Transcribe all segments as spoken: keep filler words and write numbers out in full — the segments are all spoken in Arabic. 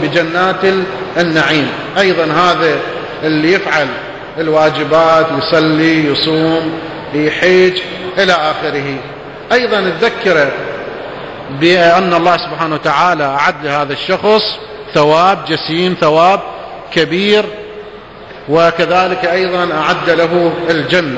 بجنات النعيم. أيضا هذا اللي يفعل الواجبات، يصلي، يصوم، يحج إلى آخره. أيضا نذكره بأن الله سبحانه وتعالى أعد لهذا الشخص ثواب جسيم، ثواب كبير، وكذلك أيضا أعد له الجنة.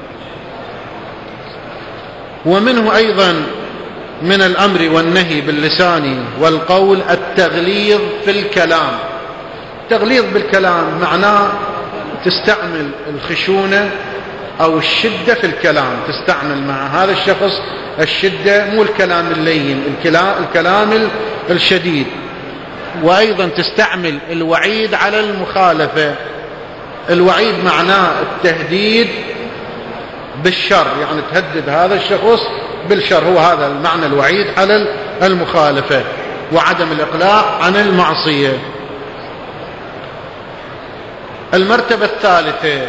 ومنه أيضا من الأمر والنهي باللسان والقول التغليظ في الكلام. التغليظ بالكلام معناه تستعمل الخشونة أو الشدة في الكلام، تستعمل مع هذا الشخص الشدة، مو الكلام اللين، الكلام الشديد. وأيضا تستعمل الوعيد على المخالفة. الوعيد معناه التهديد بالشر، يعني تهدد هذا الشخص بالشر، هو هذا المعنى الوعيد على المخالفة، وعدم الإقلاع عن المعصية. المرتبة الثالثة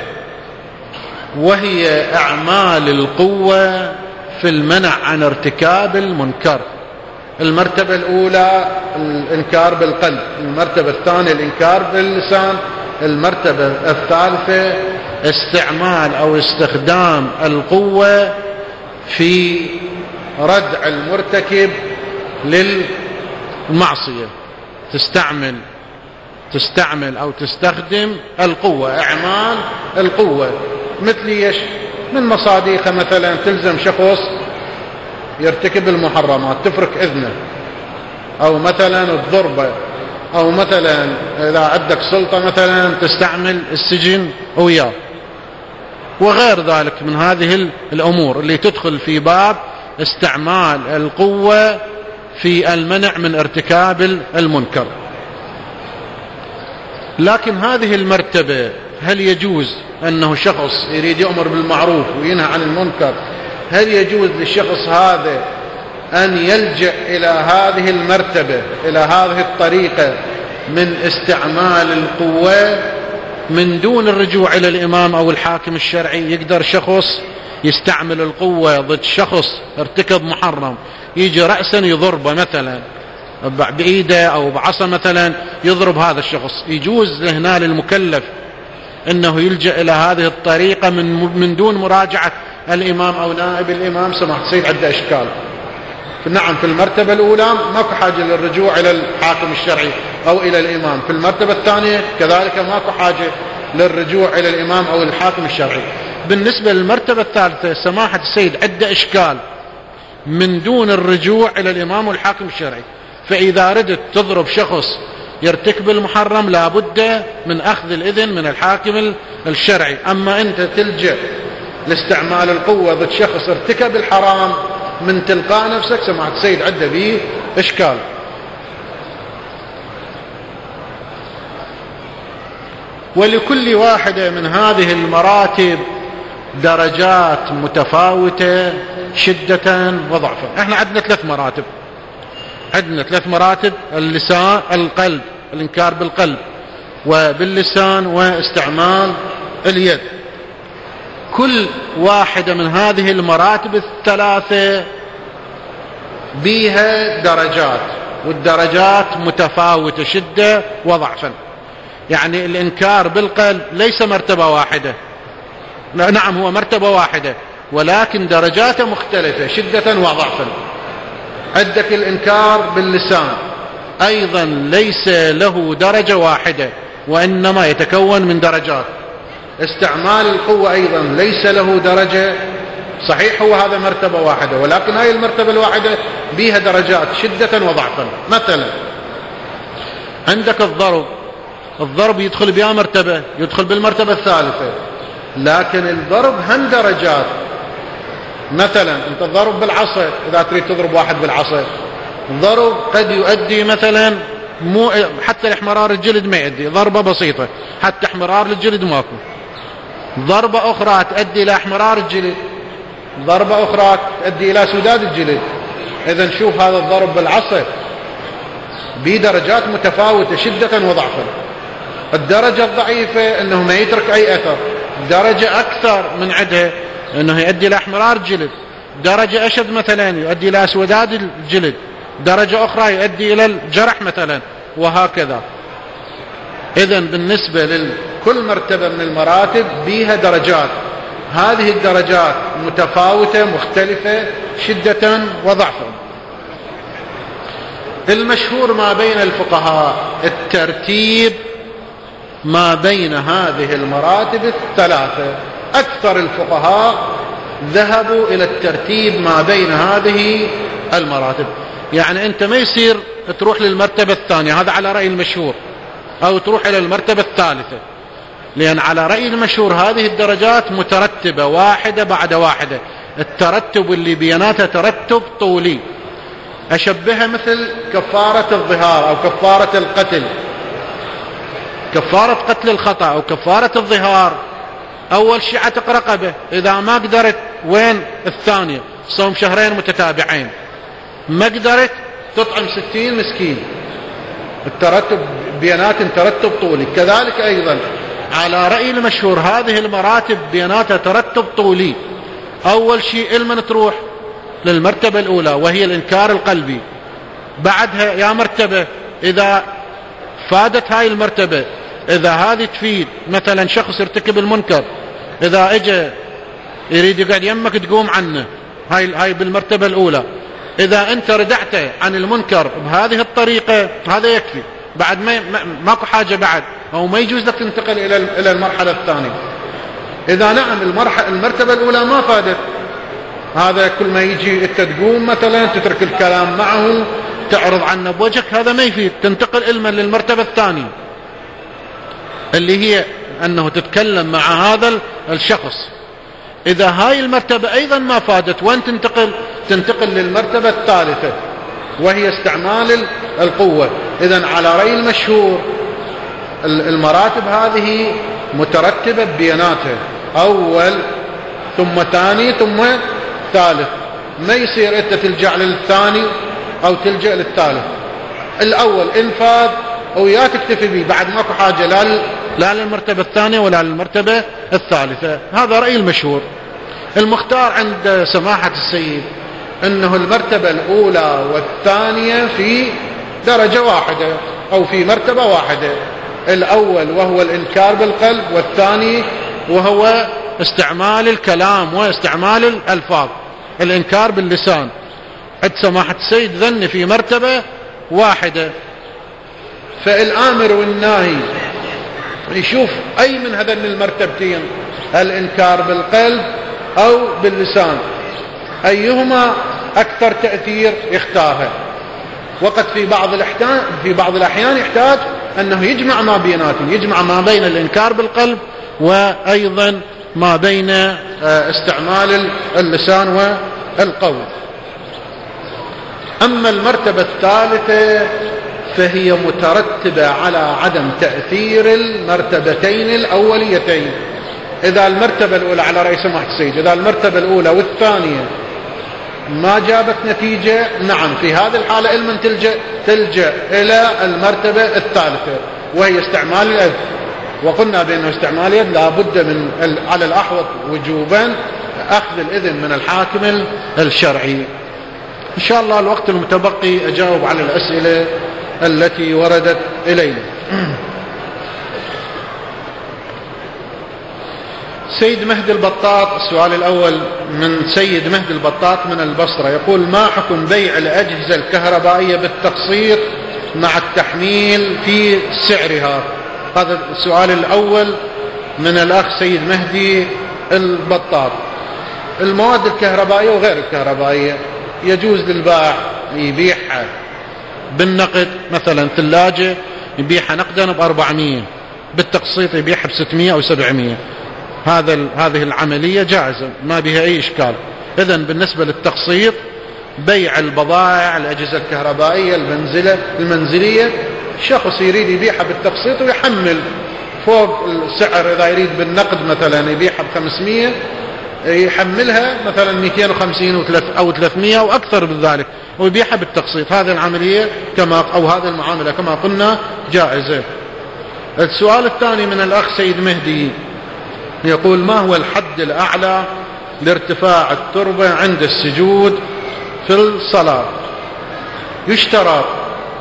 وهي أعمال القوة في المنع عن ارتكاب المنكر. المرتبة الأولى الإنكار بالقلب، المرتبة الثانية الإنكار باللسان، المرتبة الثالثة استعمال أو استخدام القوة في ردع المرتكب للمعصية. تستعمل تستعمل أو تستخدم القوة، أعمال القوة، مثل ايش؟ من مصاديقه مثلا تلزم شخص يرتكب المحرمات، تفرك إذنه، أو مثلا الضربة، أو مثلا إذا عندك سلطة مثلا تستعمل السجن وياه، وغير ذلك من هذه الأمور اللي تدخل في باب استعمال القوة في المنع من ارتكاب المنكر. لكن هذه المرتبة هل يجوز أنه شخص يريد يأمر بالمعروف وينهى عن المنكر، هل يجوز للشخص هذا أن يلجأ إلى هذه المرتبة، إلى هذه الطريقة من استعمال القوة من دون الرجوع إلى الإمام أو الحاكم الشرعي؟ يقدر شخص يستعمل القوة ضد شخص ارتكب محرم، يجي رأسا يضربه مثلا بإيده أو بعصا مثلا، يضرب هذا الشخص، يجوز هنا للمكلف أنه يلجأ إلى هذه الطريقة من من دون مراجعة الإمام أو نائب الإمام؟ سماحة السيد عنده إشكال. نعم، في المرتبة الأولى ماكو حاجة للرجوع إلى الحاكم الشرعي أو إلى الإمام، في المرتبة الثانية كذلك ماكو حاجة للرجوع إلى الإمام أو الحاكم الشرعي. بالنسبة للمرتبة الثالثة سماحة السيد عنده إشكال من دون الرجوع إلى الإمام والحاكم الشرعي. فإذا ردت تضرب شخص يرتكب المحرم لابد من أخذ الإذن من الحاكم الشرعي. أما أنت تلجأ لاستعمال القوة ضد شخص ارتكب الحرام من تلقاء نفسك، سماحة السيد عنده به إشكال. ولكل واحدة من هذه المراتب درجات متفاوتة شدة وضعفا. احنا عندنا ثلاث مراتب، عندنا ثلاث مراتب: اللسان، القلب، الإنكار بالقلب وباللسان، واستعمال اليد. كل واحدة من هذه المراتب الثلاثة بها درجات، والدرجات متفاوتة شدة وضعفا. يعني الإنكار بالقلب ليس مرتبة واحدة، نعم هو مرتبة واحدة ولكن درجاته مختلفة شدة وضعفا. عندك الإنكار باللسان أيضا ليس له درجة واحدة وإنما يتكون من درجات. استعمال القوة أيضا ليس له درجة، صحيح هو هذا مرتبة واحدة ولكن هاي المرتبة الواحدة بيها درجات شدة وضعفا. مثلا عندك الضرب، الضرب يدخل بها مرتبة، يدخل بالمرتبة الثالثة، لكن الضرب هم درجات. مثلا انت الضرب بالعصا، اذا تريد تضرب واحد بالعصا ضرب قد يؤدي مثلا مو حتى لاحمرار الجلد، ما يؤدي ضربة بسيطة حتى احمرار الجلد ماكو. ضربة اخرى تؤدي الى احمرار الجلد، ضربة اخرى تؤدي الى سداد الجلد. اذا شوف هذا الضرب بالعصا بدرجات متفاوتة شدة وضعفا. الدرجة الضعيفة انه ما يترك اي اثر، درجة اكثر من عدها انه يؤدي الى احمرار الجلد، درجة اشد مثلا يؤدي الى اسوداد الجلد، درجة اخرى يؤدي الى الجرح مثلا. وهكذا. إذن بالنسبة لكل مرتبة من المراتب بيها درجات، هذه الدرجات متفاوتة مختلفة شدة وضعفا. المشهور ما بين الفقهاء الترتيب ما بين هذه المراتب الثلاثة. أكثر الفقهاء ذهبوا إلى الترتيب ما بين هذه المراتب، يعني أنت ما يصير تروح للمرتبة الثانية، هذا على رأي المشهور، أو تروح إلى المرتبة الثالثة، لأن على رأي المشهور هذه الدرجات مترتبة واحدة بعد واحدة. الترتب اللي بيناتها ترتب طولي، أشبهها مثل كفارة الظهار أو كفارة القتل. كفارة قتل الخطأ أو كفارة الظهار أول شيء عتق رقبة، إذا ما قدرت وين الثانية صوم شهرين متتابعين، ما قدرت تطعم ستين مسكين. الترتب بينات ترتب طولي. كذلك أيضا على رأي المشهور هذه المراتب بيناتها ترتب طولي. أول شيء المن تروح للمرتبة الأولى وهي الإنكار القلبي، بعدها يا مرتبة إذا فادت هاي المرتبة، إذا هذه تفيد مثلا شخص ارتكب المنكر، إذا اجى يريد يقعد يمك تقوم عنه، هاي هاي بالمرتبة الأولى. إذا أنت ردعت عن المنكر بهذه الطريقة هذا يكفي، بعد ما ماكو حاجة بعد، أو ما يجوز لك تنتقل إلى إلى المرحلة الثانية. إذا نعم المرحلة المرتبة الأولى ما فادت، هذا كل ما يجي أنت تقوم مثلا تترك الكلام معه تعرض عنه بوجهك، هذا ما يفيد. تنتقل علما للمرتبة الثانية اللي هي أنه تتكلم مع هذا الشخص. إذا هاي المرتبة أيضا ما فادت، وين تنتقل؟ تنتقل للمرتبة الثالثة وهي استعمال القوة. إذن على رأي المشهور المراتب هذه مترتبة بيناتها، أول ثم ثاني ثم ثالث. ما يصير أنت تلجأ للثاني أو تلجأ للثالث. الأول إنفاذ ويا تكتفي به، بعد ماكو حاجة لا لا للمرتبة الثانية ولا للمرتبة الثالثة. هذا رأي المشهور. المختار عند سماحة السيد أنه المرتبة الأولى والثانية في درجة واحدة أو في مرتبة واحدة. الأول وهو الإنكار بالقلب، والثاني وهو استعمال الكلام واستعمال الألفاظ، الإنكار باللسان. عند سماحة السيد ذن في مرتبة واحدة. فالآمر والناهي يشوف أي من هذين المرتبتين، الإنكار بالقلب أو باللسان، أيهما أكثر تأثير يختارها. وقد في بعض الأحيان في بعض الأحيان يحتاج أنه يجمع ما بيناتهم، يجمع ما بين الإنكار بالقلب وأيضا ما بين استعمال اللسان والقول. أما المرتبة الثالثة فهي مترتبة على عدم تأثير المرتبتين الأوليتين. إذا المرتبة الأولى على رأي سماحة السيد، إذا المرتبة الأولى والثانية ما جابت نتيجة، نعم في هذه الحالة علما تلجأ, تلجأ إلى المرتبة الثالثة وهي استعمال اليد. وقلنا بأنه استعمال اليد لا بد من على الأحوط وجوبا أخذ الإذن من الحاكم الشرعي. إن شاء الله الوقت المتبقي أجاوب على الأسئلة التي وردت إلينا. سيد مهدي البطاط، السؤال الأول من سيد مهدي البطاط من البصرة، يقول: ما حكم بيع الأجهزة الكهربائية بالتقسيط مع التحميل في سعرها؟ هذا السؤال الأول من الأخ سيد مهدي البطاط. المواد الكهربائية وغير الكهربائية يجوز للبائع يبيعها بالنقد، مثلا ثلاجة يبيعها نقدا بأربعمية، بالتقسيط يبيعها بستمية أو سبعمية. هذا هذه العملية جائزة ما بها أي إشكال. إذن بالنسبة للتقسيط بيع البضائع الأجهزة الكهربائية المنزلة المنزلية، شخص يريد يبيعها بالتقسيط ويحمل فوق السعر. إذا يريد بالنقد مثلا يبيعها بخمسمية، يحملها مثلا مئتين وخمسين أو ثلاثمية أو أكثر من ذلك ويبيعها بالتقسيط. هذه العملية كما أو هذه المعاملة كما قلنا جائزة. السؤال الثاني من الأخ سيد مهدي يقول: ما هو الحد الأعلى لارتفاع التربة عند السجود في الصلاة؟ يشترط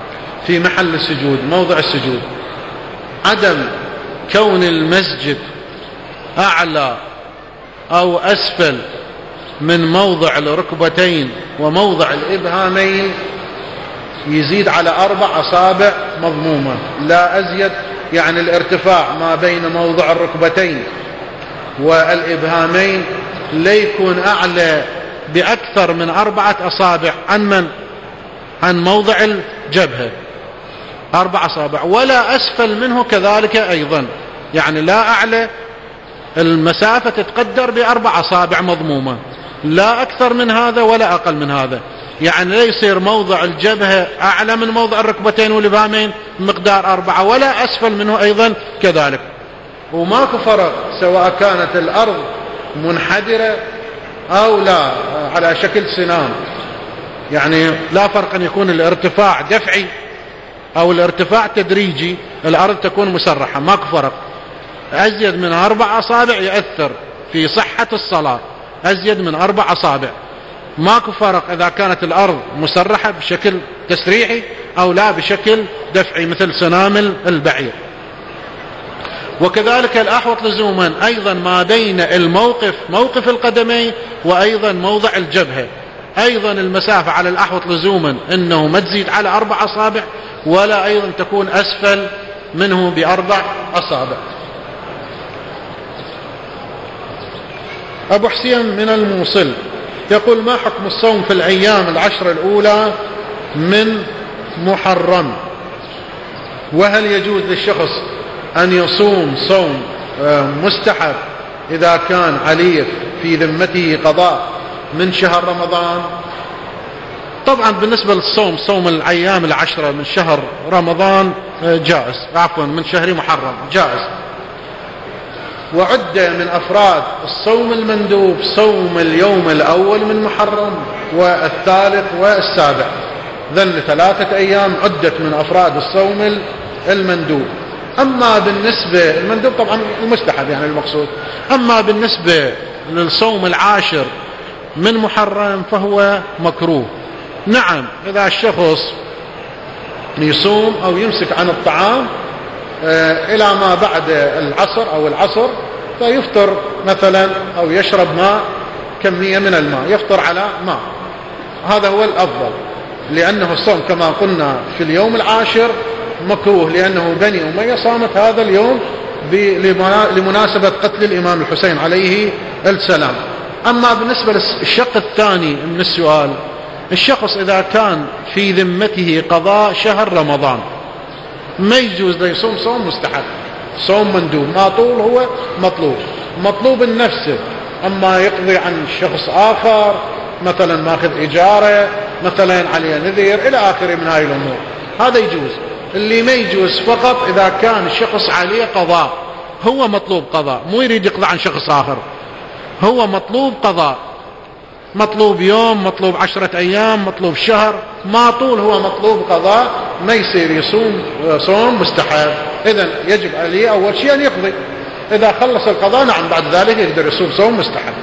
في محل السجود، موضع السجود، عدم كون المسجد أعلى أو أسفل من موضع الركبتين وموضع الإبهامين يزيد على أربع أصابع مضمومة لا أزيد، يعني الارتفاع ما بين موضع الركبتين والإبهامين لا يكون أعلى بأكثر من أربعة أصابع عن من؟ عن موضع الجبهة، أربع أصابع، ولا أسفل منه كذلك أيضا، يعني لا أعلى، المسافة تتقدر بأربع أصابع مضمومة، لا أكثر من هذا ولا أقل من هذا، يعني لا يصير موضع الجبهة أعلى من موضع الركبتين والإبهامين مقدار أربعة، ولا أسفل منه أيضا كذلك. وماكو فرق سواء كانت الأرض منحدرة أو لا على شكل سنام، يعني لا فرق أن يكون الارتفاع دفعي أو الارتفاع تدريجي، الأرض تكون مسرحة، ماكو فرق. أزيد من أربع أصابع يأثر في صحة الصلاة، أزيد من أربع أصابع ماكو فرق إذا كانت الأرض مسرحة بشكل تسريحي أو لا بشكل دفعي مثل سنام البعير. وكذلك الأحوط لزوما أيضا ما بين الموقف، موقف القدمين، وأيضا موضع الجبهة، أيضا المسافة على الأحوط لزوما أنه ما تزيد على أربع أصابع ولا أيضا تكون أسفل منه بأربع أصابع. أبو حسين من الموصل يقول: ما حكم الصوم في الأيام العشر الأولى من محرم؟ وهل يجوز للشخص أن يصوم صوم مستحب إذا كان عليه في ذمته قضاء من شهر رمضان؟ طبعا بالنسبة للصوم، صوم الأيام العشرة من شهر رمضان جائز، عفوا من شهر محرم جائز. وعد من أفراد الصوم المندوب صوم اليوم الأول من محرم والثالث والسابع، ذن ثلاثة أيام عدت من أفراد الصوم المندوب. أما بالنسبة المندوب طبعا المستحب يعني المقصود، أما بالنسبة للصوم العاشر من محرم فهو مكروه. نعم، إذا الشخص يصوم أو يمسك عن الطعام إلى ما بعد العصر أو العصر فيفطر مثلا أو يشرب ماء، كمية من الماء يفطر على ماء، هذا هو الأفضل، لأنه الصوم كما قلنا في اليوم العاشر مكروه، لأنه بني أمية صامت هذا اليوم لمناسبة قتل الإمام الحسين عليه السلام. أما بالنسبة للشق الثاني من السؤال، الشخص إذا كان في ذمته قضاء شهر رمضان ما يجوز له يصوم صوم مستحب، صوم مندوب، ما طول هو مطلوب، مطلوب النفس. أما يقضي عن شخص آخر مثلا ماخذ إجارة مثلا عليه نذير إلى آخره من هاي الأمور، هذا يجوز. اللي ما يجوز فقط إذا كان الشخص عليه قضاء، هو مطلوب قضاء، مو يريد يقضي عن شخص آخر، هو مطلوب قضاء، مطلوب يوم، مطلوب عشرة أيام، مطلوب شهر، ما طول هو مطلوب قضاء، ما يصير يصوم صوم مستحب. إذن يجب عليه أول شيء أن يقضي، إذا خلص القضاء نعم بعد ذلك يقدر يصوم صوم مستحب.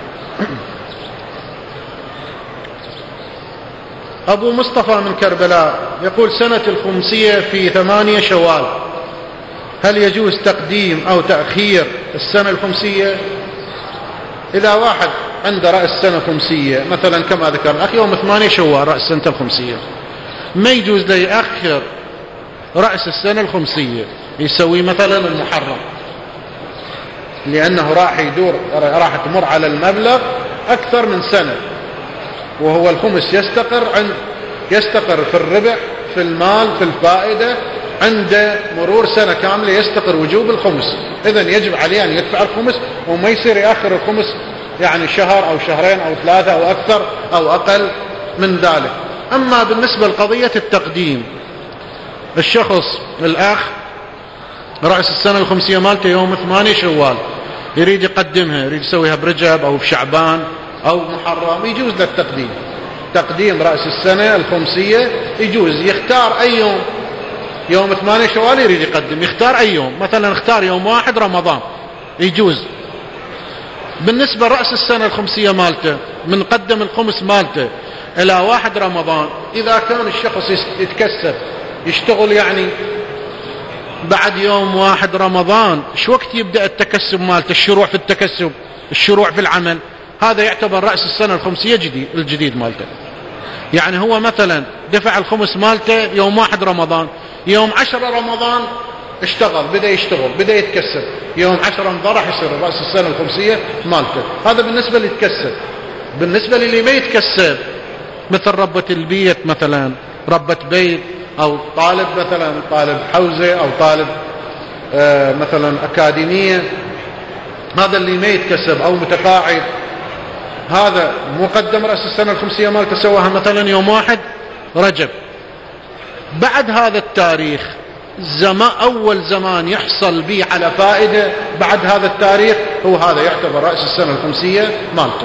أبو مصطفى من كربلاء يقول: سنة الخمسية في ثمانية شوال، هل يجوز تقديم أو تأخير السنة الخمسية؟ إذا واحد عنده رأس سنة خمسية مثلا كما ذكرنا أخي يوم ثمانية شوال رأس سنة الخمسية، ما يجوز له يأخر رأس السنة الخمسية، يسوي مثلا المحرم، لأنه راح يدور راح تمر على المبلغ أكثر من سنة، وهو الخمس يستقر عند يستقر في الربح في المال في الفائدة عند مرور سنة كاملة يستقر وجوب الخمس. إذن يجب عليه أن يدفع الخمس وما يصير يأخر الخمس يعني شهر أو شهرين أو ثلاثة أو أكثر أو أقل من ذلك. أما بالنسبة لقضية التقديم، الشخص الأخ رأس السنة الخمسية مالته يوم ثمانية شوال يريد يقدمها، يريد يسويها برجب أو في شعبان أو محرم، يجوز له التقديم، تقديم رأس السنة الخمسية يجوز، يختار أي يوم، يوم ثمانية شوال يريد يقدم يختار أي يوم، مثلا اختار يوم واحد رمضان يجوز. بالنسبة رأس السنة الخمسية مالته من قدم الخمس مالته إلى واحد رمضان، إذا كان الشخص يتكسب يشتغل يعني بعد يوم واحد رمضان، شو وقت يبدأ التكسب مالته، الشروع في التكسب، الشروع في العمل؟ هذا يعتبر رأس السنة الخمسية جديد الجديد مالته. يعني هو مثلا دفع الخمس مالته يوم واحد رمضان، يوم عشرة رمضان اشتغل، بدأ يشتغل، بدأ يتكسب، يوم عشرة انضرح يصير رأس السنة الخمسية مالته. هذا بالنسبة اللي يتكسب. بالنسبة للي ما يتكسب مثل ربة البيت مثلا، ربة بيت، أو طالب مثلا طالب حوزة، أو طالب آه مثلا أكاديمية، هذا اللي ما يتكسب، أو متقاعد، هذا مقدم رأس السنة الخمسية مالته سواها مثلا يوم واحد رجب. بعد هذا التاريخ زمان، أول زمان يحصل به على فائدة بعد هذا التاريخ، هو هذا يعتبر رأس السنة الخمسية مالته.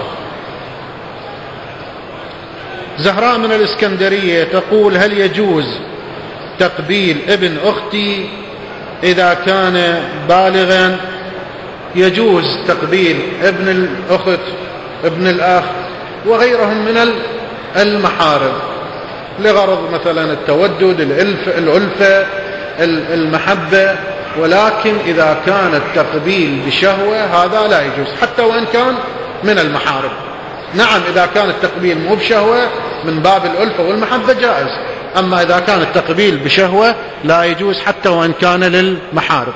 زهراء من الإسكندرية تقول: هل يجوز تقبيل ابن أختي إذا كان بالغا؟ يجوز تقبيل ابن الأخت، ابن الأخ، وغيرهم من المحارم لغرض مثلا التودد، الألفة، المحبة، ولكن إذا كان التقبيل بشهوة هذا لا يجوز حتى وإن كان من المحارم. نعم إذا كان التقبيل مو بشهوة من باب الألفة والمحبة جائز، أما إذا كان التقبيل بشهوة لا يجوز حتى وإن كان للمحارم.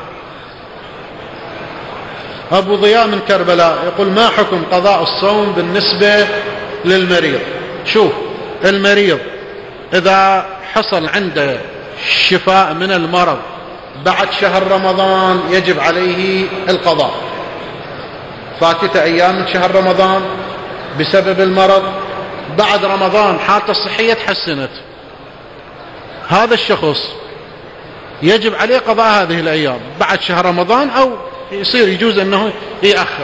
أبو ضياء من كربلاء يقول: ما حكم قضاء الصوم بالنسبة للمريض؟ شوف، المريض إذا حصل عنده شفاء من المرض بعد شهر رمضان يجب عليه القضاء. فاتته أيام من شهر رمضان بسبب المرض، بعد رمضان حالته الصحية تحسنت، هذا الشخص يجب عليه قضاء هذه الأيام بعد شهر رمضان، أو يصير يجوز أنه يأخر.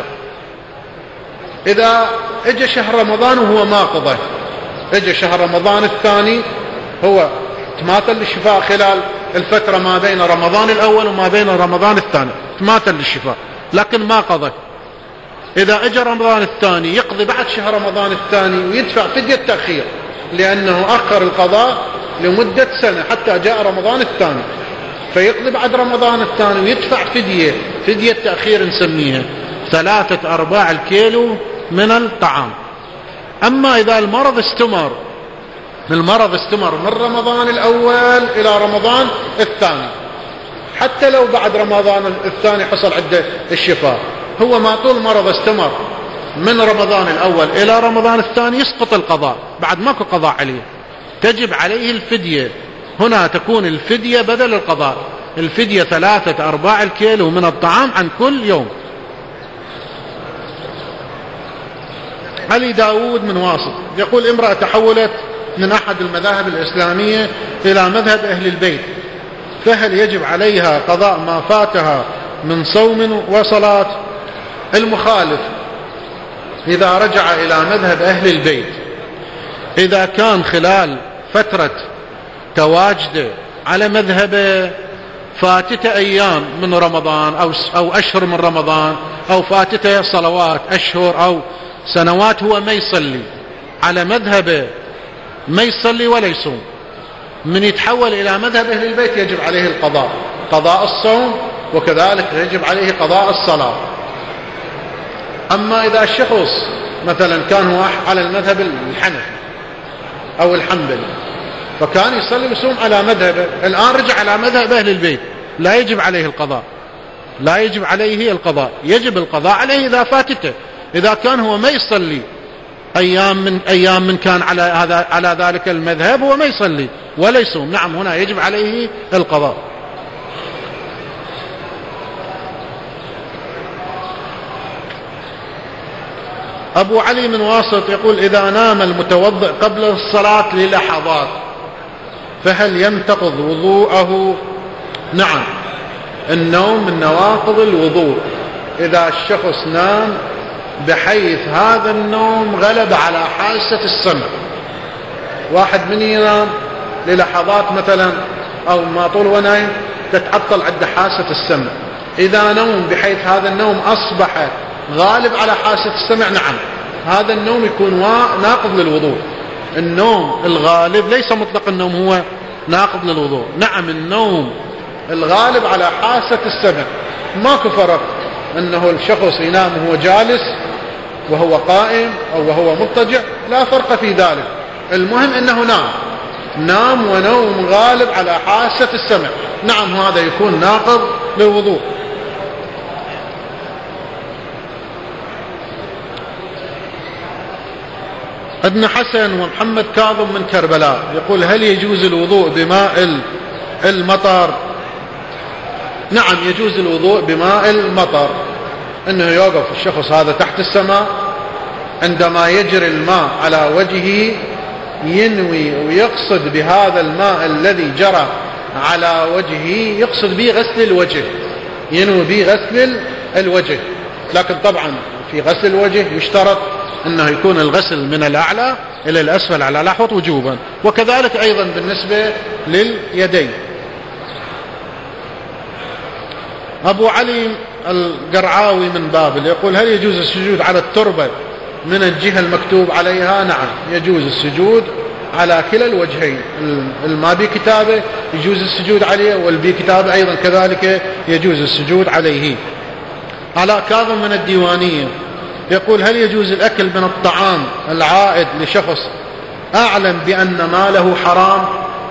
إذا اجى شهر رمضان وهو ما قضى، اجى شهر رمضان الثاني هو تماثل للشفاء خلال الفترة ما بين رمضان الأول وما بين رمضان الثاني، تماثل للشفاء لكن ما قضى، إذا اجى رمضان الثاني يقضي بعد شهر رمضان الثاني ويدفع فدية تأخير، لأنه أخر القضاء لمدة سنة حتى جاء رمضان الثاني، فيقضي بعد رمضان الثاني ويدفع فدية، فدية تأخير نسميها ثلاثة أرباع الكيلو من الطعام. أما إذا المرض استمر، المرض استمر من رمضان الأول إلى رمضان الثاني، حتى لو بعد رمضان الثاني حصل عنده الشفاء، هو ما طول مرض استمر من رمضان الأول إلى رمضان الثاني يسقط القضاء، بعد ماكو قضاء عليه، تجب عليه الفدية. هنا تكون الفدية بدل القضاء، الفدية ثلاثة أرباع الكيلو من الطعام عن كل يوم. علي داود من واسط يقول: امرأة تحولت من أحد المذاهب الإسلامية إلى مذهب أهل البيت، فهل يجب عليها قضاء ما فاتها من صوم وصلاة؟ المخالف إذا رجع إلى مذهب أهل البيت، إذا كان خلال فترة تواجده على مذهبه فاتته أيام من رمضان أو أو أشهر من رمضان، أو فاتته صلوات أشهر أو سنوات هو ما يصلي على مذهبه، ما يصلي ولا يصوم، من يتحول إلى مذهب أهل البيت يجب عليه القضاء، قضاء الصوم، وكذلك يجب عليه قضاء الصلاة. أما إذا الشخص مثلا كان هو على المذهب الحنفي أو الحنبلي فكان يصلي ويصوم على مذهبه، الآن رجع على مذهب أهل البيت، لا يجب عليه القضاء، لا يجب عليه القضاء، يجب القضاء عليه إذا فاتته، إذا كان هو ما يصلي أيام من أيام من كان على هذا على ذلك المذهب هو ما يصلي ولا يصوم، نعم هنا يجب عليه القضاء. أبو علي من واسط يقول: إذا نام المتوضئ قبل الصلاة للحظات فهل ينتقض وضوءه؟ نعم، النوم من نواقض الوضوء، إذا الشخص نام بحيث هذا النوم غلب على حاسة السمع، واحد من ينام للحظات مثلا أو ما طول ونايم تتعطل عند حاسة السمع، إذا نوم بحيث هذا النوم أصبح غالب على حاسة السمع، نعم هذا النوم يكون ناقض للوضوء. النوم الغالب ليس مطلق النوم هو ناقض للوضوء. نعم النوم الغالب على حاسة السمع، ماكو فرق انه الشخص ينام وهو جالس وهو قائم او وهو مضطجع، لا فرق في ذلك، المهم انه نام نام ونوم غالب على حاسة السمع، نعم هذا يكون ناقض للوضوء. ابن حسن ومحمد كاظم من كربلاء يقول هل يجوز الوضوء بماء المطر؟ نعم يجوز الوضوء بماء المطر، انه يوقف الشخص هذا تحت السماء عندما يجري الماء على وجهه، ينوي ويقصد بهذا الماء الذي جرى على وجهه يقصد به غسل الوجه، ينوي به غسل الوجه. لكن طبعا في غسل الوجه يشترط انه يكون الغسل من الاعلى الى الاسفل على الاحوط وجوبا، وكذلك ايضا بالنسبة لليدين. ابو علي القرعاوي من بابل يقول هل يجوز السجود على التربة من الجهة المكتوب عليها؟ نعم يجوز السجود على كلا الوجهين، الما بي كتابه يجوز السجود عليه، والبي كتابه ايضا كذلك يجوز السجود عليه. علاء كاظم من الديوانية يقول هل يجوز الاكل من الطعام العائد لشخص اعلم بان ماله حرام؟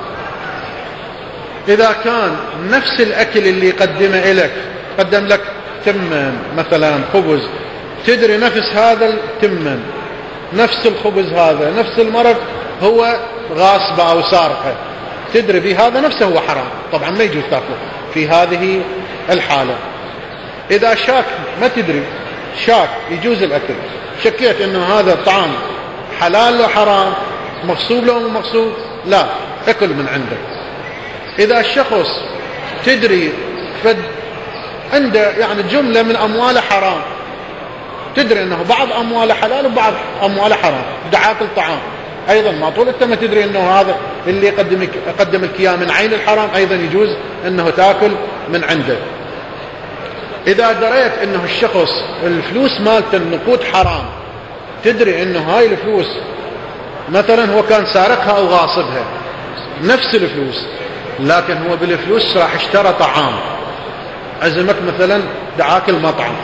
اذا كان نفس الاكل اللي قدمه لك، قدم لك تمن مثلا خبز، تدري نفس هذا التمن نفس الخبز هذا نفس المرق هو غاصبة او سارقة، تدري به هذا نفسه هو حرام، طبعا ما يجوز تاكله في هذه الحالة. اذا شاك ما تدري شاك يجوز الاكل، شكيت انه هذا الطعام حلال لو حرام، مغصوب لو مغصوب، لا اكل من عندك. اذا الشخص تدري فد عنده يعني جملة من امواله حرام، تدري انه بعض امواله حلال وبعض امواله حرام، دعاك الطعام ايضا ما طول انت ما تدري انه هذا اللي يقدمك يقدم لك اياه من عين الحرام، ايضا يجوز انه تاكل من عنده. اذا دريت انه الشخص الفلوس مالته النقود حرام، تدري انه هاي الفلوس مثلا هو كان سارقها او غاصبها نفس الفلوس، لكن هو بالفلوس راح اشترى طعام، عزمك مثلا دعاك المطعم،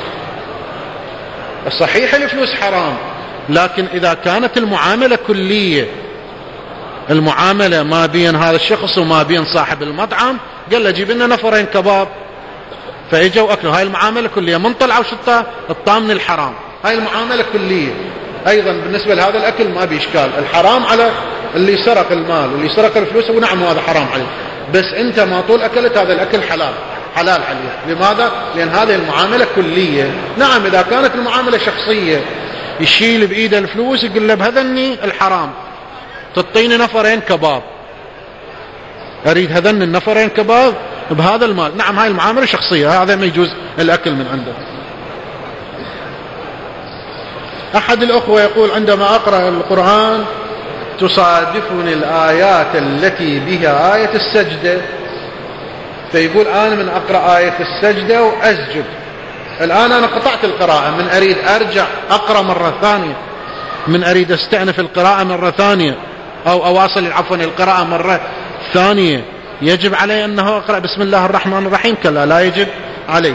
صحيح الفلوس حرام، لكن اذا كانت المعاملة كلية، المعاملة ما بين هذا الشخص وما بين صاحب المطعم، قال له جيب لنا نفرين كباب، فاجوا اكلوا، هاي المعاملة كلية، من طلعوا شطة الطامن الحرام، هاي المعاملة كلية. ايضا بالنسبة لهذا الاكل ما بيشكال، الحرام على اللي سرق المال واللي سرق الفلوس، ونعم هذا حرام عليه، بس انت ما طول اكلت هذا الاكل حلال حلال عليه. لماذا؟ لان هذه المعاملة كلية. نعم اذا كانت المعاملة شخصية، يشيل بايده الفلوس يقول له بهذني الحرام تعطيني نفرين كباب، اريد هذن النفرين كباب بهذا المال، نعم هاي المعاملة شخصية، هذا ما يجوز الاكل من عنده. احد الاخوة يقول عندما اقرأ القرآن تصادفني الآيات التي بها آية السجدة، فيقول أنا من أقرأ آية السجدة وأسجد، الآن أنا قطعت القراءة، من أريد أرجع أقرأ مرة ثانية، من أريد أستأنف القراءة مرة ثانية أو أواصل عفوا القراءة مرة ثانية، يجب علي أنه أقرأ بسم الله الرحمن الرحيم؟ كلا لا يجب عليك.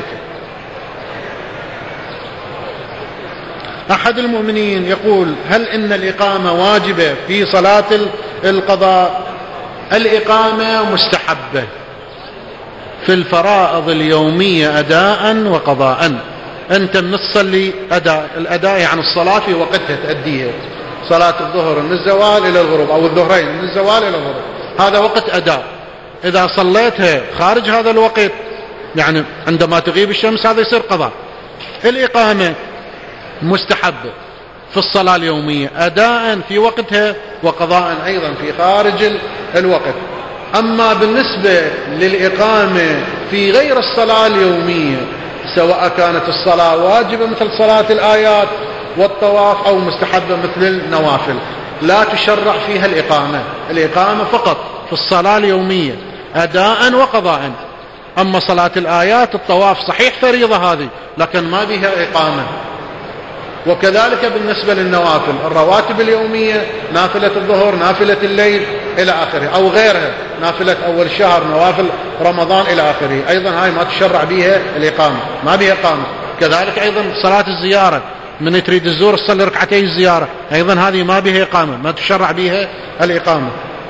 أحد المؤمنين يقول هل إن الإقامة واجبة في صلاة القضاء؟ الإقامة مستحبة في الفرائض اليومية أداء وقضاء، أنت من تصلي أداء، الأداء يعني الصلاة في وقتها تأديها، صلاة الظهر من الزوال إلى الغروب أو الظهرين من الزوال إلى الغروب، هذا وقت أداء. إذا صليتها خارج هذا الوقت يعني عندما تغيب الشمس هذا يصير قضاء. الإقامة مستحبة في الصلاة اليومية أداء في وقتها وقضاء أيضا في خارج الوقت. أما بالنسبة للإقامة في غير الصلاة اليومية، سواء كانت الصلاة واجبة مثل صلاة الآيات والطواف أو مستحبة مثل النوافل، لا تشرع فيها الإقامة، الإقامة فقط في الصلاة اليومية أداء وقضاء. أما صلاة الآيات الطواف صحيح فريضة هذه لكن ما بها إقامة. وكذلك بالنسبة للنوافل الرواتب اليومية، نافلة الظهر نافلة الليل إلى آخره أو غيرها، نافلة أول شهر، نوافل رمضان إلى آخره، أيضا هاي ما تشرع بها الإقامة، ما بها إقامة. كذلك أيضا صلاة الزيارة، من تريد تزور تصلي ركعتي الزيارة، أيضا هذه ما بها إقامة، ما تشرع بها الإقامة.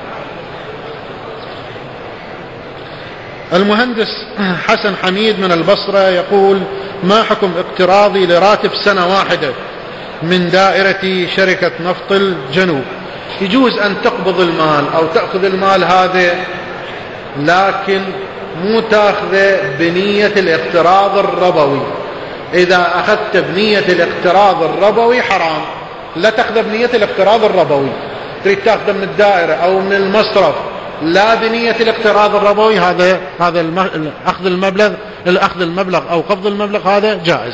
المهندس حسن حميد من البصرة يقول: ما حكم اقتراضي لراتب سنة واحدة من دائرة شركة نفط الجنوب؟ يجوز أن تقبض المال أو تأخذ المال هذا، لكن مو تأخذه بنية الاقتراض الربوي. إذا أخذت بنية الاقتراض الربوي حرام، لا تأخذ بنية الاقتراض الربوي. تريد تأخذ من الدائرة أو من المصرف لا بنية الاقتراض الربوي، هذا هذا أخذ المبلغ الأخذ المبلغ أو قبض المبلغ هذا جائز.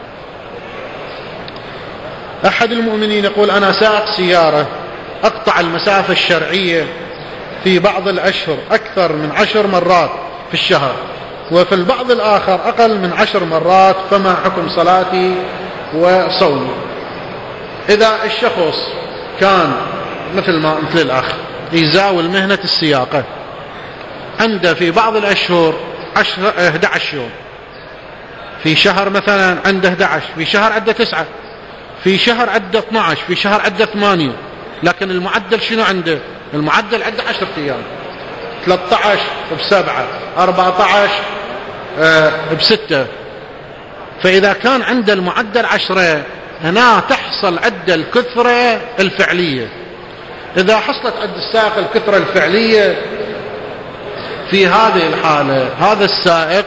أحد المؤمنين يقول: أنا سائق سيارة، أقطع المسافة الشرعية في بعض الأشهر أكثر من عشر مرات في الشهر، وفي البعض الآخر أقل من عشر مرات، فما حكم صلاتي وصومي؟ إذا الشخص كان مثل ما مثل الأخ يزاول مهنة السياقة، عنده في بعض الأشهر أحد عشر يوم، في شهر مثلا عنده أحد عشر، في شهر عنده تسعة، في شهر عنده اثني عشر، في شهر عنده ثمانية، لكن المعدل شنو عنده؟ المعدل عنده عشرة أيام، ثلاثة عشر بسبعة، أربعة عشر آه بستة. فإذا كان عنده المعدل عشرة، هنا تحصل عنده الكثرة الفعلية. إذا حصلت عند السائق الكثرة الفعلية، في هذه الحالة هذا السائق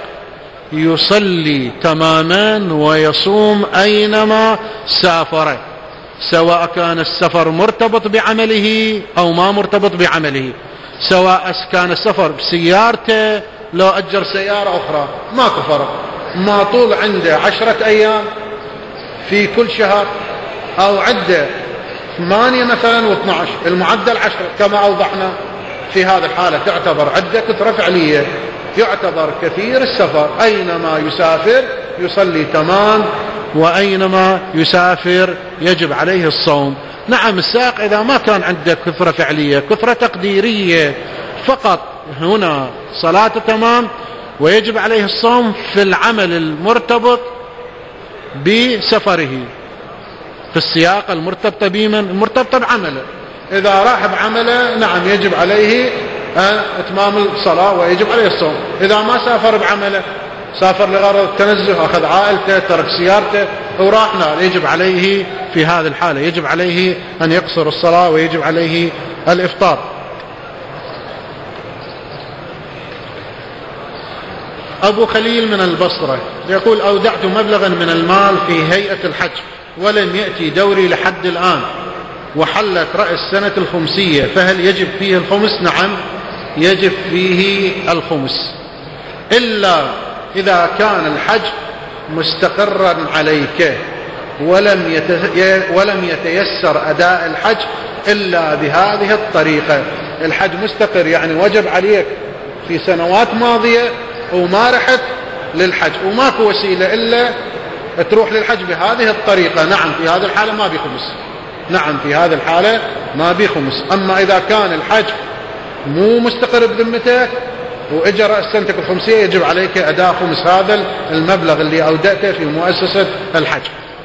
يصلي تماما ويصوم أينما سافر، سواء كان السفر مرتبط بعمله أو ما مرتبط بعمله، سواء كان السفر بسيارته لو أجر سيارة أخرى ماكو فرق، ما طول عنده عشرة أيام في كل شهر أو عنده ثمانية مثلا واثنى عشر، المعدل عشرة كما أوضحنا، في هذه الحالة تعتبر عدة كثرة فعلية، يعتبر كثير السفر، أينما يسافر يصلي تمام، وأينما يسافر يجب عليه الصوم. نعم السائق إذا ما كان عنده كثرة فعلية، كثرة تقديرية فقط، هنا صلاة تمام ويجب عليه الصوم في العمل المرتبط بسفره، في السياقة المرتبطة بمن المرتبطة بعمله. إذا راح بعمله نعم يجب عليه اتمام الصلاة ويجب عليه الصوم. إذا ما سافر بعمله، سافر لغرض التنزه، أخذ عائلته، ترك سيارته وراحنا، يجب عليه في هذه الحالة يجب عليه أن يقصر الصلاة ويجب عليه الإفطار. أبو خليل من البصرة يقول: أودعت مبلغا من المال في هيئة الحج ولم يأتي دوري لحد الآن، وحلت رأس سنة الخمسية، فهل يجب فيه الخمس؟ نعم يجب فيه الخمس، إلا إذا كان الحج مستقرا عليك ولم ولم يتيسر أداء الحج إلا بهذه الطريقة. الحج مستقر يعني وجب عليك في سنوات ماضية وما رحت للحج وماكو وسيلة إلا تروح للحج بهذه الطريقة، نعم في هذه الحالة ما بخمس، نعم في هذه الحالة ما بخمس. أما إذا كان الحج مو مستقر بذمتك وإجا رأس سنتك الخمسية، يجب عليك أداء خمس هذا المبلغ اللي أودعته في مؤسسة الحج.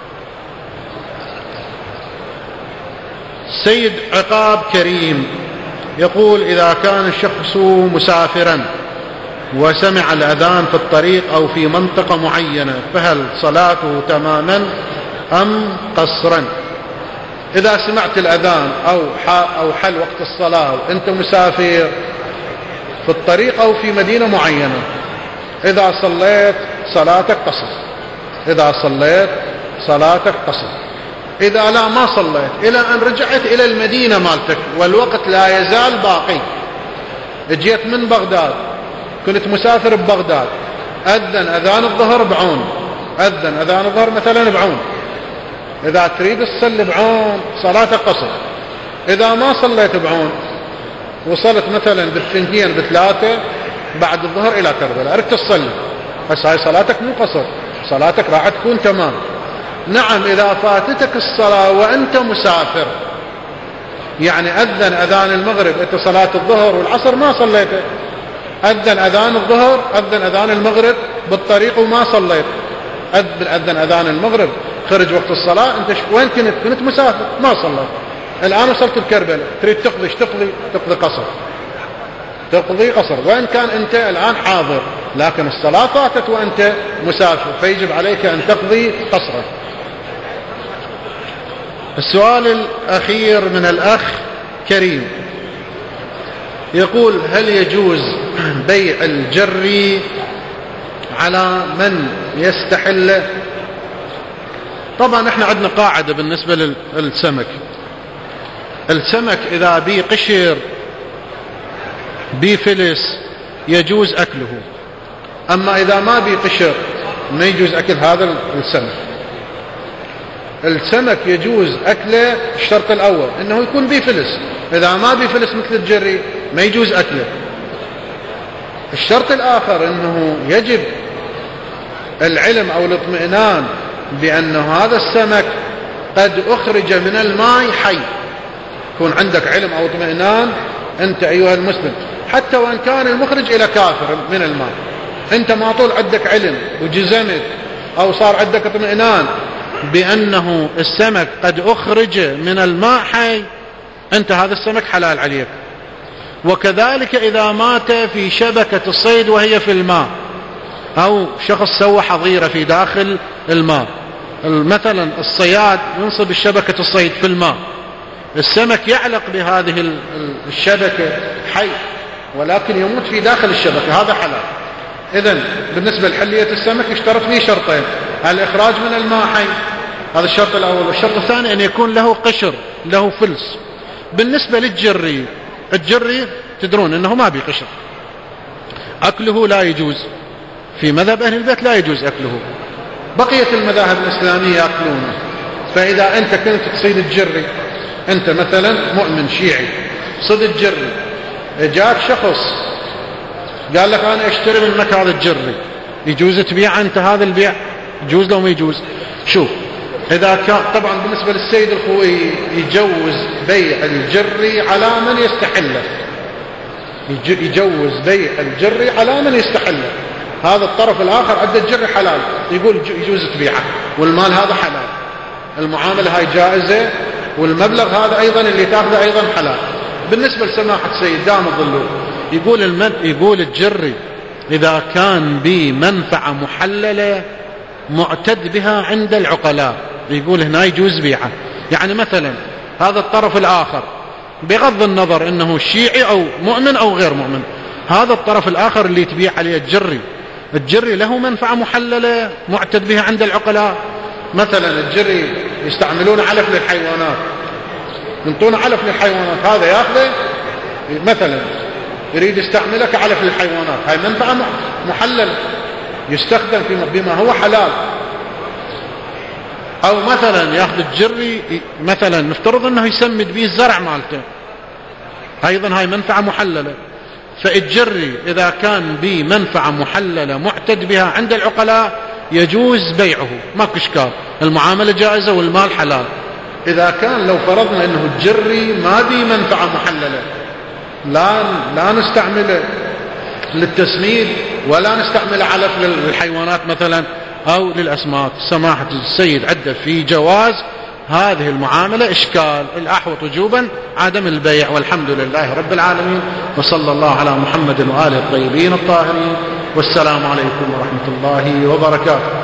سيد عقاب كريم يقول: إذا كان الشخص مسافرا وسمع الأذان في الطريق أو في منطقة معينة، فهل صلاته تماما أم قصرا؟ إذا سمعت الأذان أو أو حل وقت الصلاة وأنت مسافر في الطريق أو في مدينة معينة، إذا صليت صلاتك قصر، إذا صليت صلاتك قصر. إذا لا ما صليت إلى أن رجعت إلى المدينة مالتك والوقت لا يزال باقي، جيت من بغداد، كنت مسافر ببغداد، أذن أذان الظهر بعون، أذن أذان الظهر مثلا بعون، إذا تريد تصلي بعون صلاتك قصر. إذا ما صليت بعون وصلت مثلا بالثنتين بثلاثة بعد الظهر إلى كربلاء، أردت تصلي، بس هاي صلاتك مو قصر، صلاتك راح تكون تمام. نعم إذا فاتتك الصلاة وأنت مسافر يعني أذن أذان المغرب أنت صلاة الظهر والعصر ما صليته، أذن أذان الظهر أذن أذان المغرب بالطريق وما صليت، أذن أذان المغرب خرج وقت الصلاة، أنت وين كنت؟ كنت مسافر ما صليت، الآن وصلت الكربلاء تريد تقضي تقضي تقضي قصر، تقضي قصر وإن كان أنت الآن حاضر، لكن الصلاة فاتت وأنت مسافر فيجب عليك أن تقضي قصرا. السؤال الأخير من الأخ كريم يقول: هل يجوز بيع الجري على من يستحله؟ طبعا احنا عندنا قاعدة بالنسبة للسمك، السمك إذا بي قشر بي فلس يجوز أكله، أما إذا ما بي قشر ما يجوز أكل هذا السمك. السمك يجوز أكله الشرط الأول إنه يكون بي فلس، إذا ما بي فلس مثل الجري ما يجوز أكله. الشرط الآخر إنه يجب العلم أو الاطمئنان بأن هذا السمك قد أخرج من الماء حي، يكون عندك علم أو اطمئنان أنت أيها المسلم، حتى وإن كان المخرج إلى كافر من الماء، أنت ما طول عندك علم وجزمت أو صار عندك اطمئنان بأنه السمك قد أخرج من الماء حي، أنت هذا السمك حلال عليك. وكذلك إذا مات في شبكة الصيد وهي في الماء، أو شخص سوى حظيرة في داخل الماء، مثلا الصياد ينصب الشبكة الصيد في الماء، السمك يعلق بهذه الشبكة حي ولكن يموت في داخل الشبكة، هذا حلال. إذن بالنسبة لحلية السمك يشترط فيه شرطين: الإخراج من الماء حي، هذا الشرط الأول، والشرط الثاني أن يكون له قشر له فلس. بالنسبة للجري، الجري تدرون أنه ما بقشر، أكله لا يجوز، في مذهب أهل البيت لا يجوز أكله، بقية المذاهب الإسلامية يأكلونه. فإذا أنت كنت تصيد الجري، أنت مثلا مؤمن شيعي صيد الجري، جاءك شخص قال لك أنا أشتري منك هذا الجري، يجوز تبيع أنت هذا البيع؟ يجوز لو ما يجوز؟ شوف، إذا كان طبعا بالنسبة للسيد الخوي يجوز بيع الجري على من يستحله، يجوز بيع الجري على من يستحله، هذا الطرف الآخر عنده الجري حلال، يقول يجوز تبيعه، والمال هذا حلال، المعاملة هاي جائزة، والمبلغ هذا أيضا اللي تأخذه أيضا حلال. بالنسبة لسماحة السيد دام الظلول يقول المد يقول الجري إذا كان بمنفعة محللة معتد بها عند العقلاء، يقول هنا يجوز بيعه. يعني مثلا هذا الطرف الآخر بغض النظر إنه شيعي أو مؤمن أو غير مؤمن، هذا الطرف الآخر اللي تبيع عليه الجري، الجري له منفعة محللة معتد بها عند العقلاء. مثلا الجري يستعملون علف للحيوانات، ينطون علف للحيوانات، هذا ياخذه مثلا يريد يستعملك علف للحيوانات، هاي منفعة محللة يستخدم بما هو حلال. أو مثلا ياخذ الجري مثلا نفترض أنه يسمد به الزرع مالته، أيضا هاي منفعة محللة. فالجري إذا كان بمنفعة محللة معتد بها عند العقلاء يجوز بيعه، ماكو إشكال، المعاملة جائزة والمال حلال. إذا كان لو فرضنا أنه الجري ما بي منفعة محللة، لا لا نستعمله للتسميد ولا نستعمله علف للحيوانات مثلا أو للأسماك، سماحة السيد عدة في جواز هذه المعاملة إشكال، الأحوط وجوبا عدم البيع، والحمد لله رب العالمين، وصلى الله على محمد وآله الطيبين الطاهرين، والسلام عليكم ورحمة الله وبركاته.